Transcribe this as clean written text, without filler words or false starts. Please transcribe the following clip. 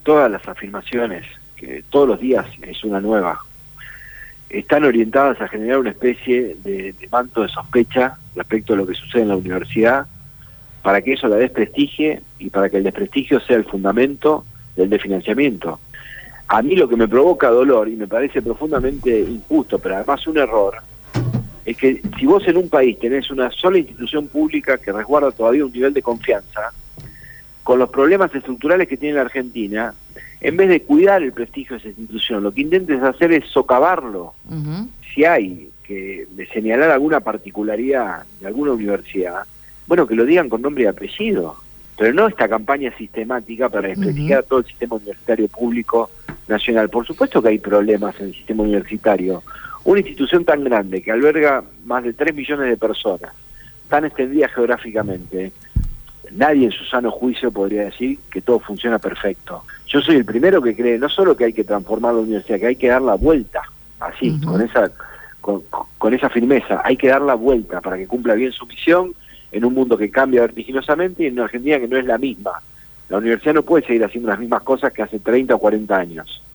todas las afirmaciones, que todos los días es una nueva, están orientadas a generar una especie de manto de sospecha respecto a lo que sucede en la universidad, para que eso la desprestigie y para que el desprestigio sea el fundamento del desfinanciamiento. A mí lo que me provoca dolor, y me parece profundamente injusto, pero además un error, es que si vos en un país tenés una sola institución pública que resguarda todavía un nivel de confianza, con los problemas estructurales que tiene la Argentina, en vez de cuidar el prestigio de esa institución, lo que intentes hacer es socavarlo. Si hay que señalar alguna particularidad de alguna universidad, bueno, que lo digan con nombre y apellido, pero no esta campaña sistemática para desprestigiar a todo el sistema universitario público nacional. Por supuesto que hay problemas en el sistema universitario. Una institución tan grande que alberga más de 3 millones de personas, tan extendida geográficamente, nadie en su sano juicio podría decir que todo funciona perfecto. Yo soy el primero que cree no solo que hay que transformar la universidad, que hay que dar la vuelta, así, con esa firmeza. Hay que dar la vuelta para que cumpla bien su misión en un mundo que cambia vertiginosamente y en una Argentina que no es la misma. La universidad no puede seguir haciendo las mismas cosas que hace 30 o 40 años.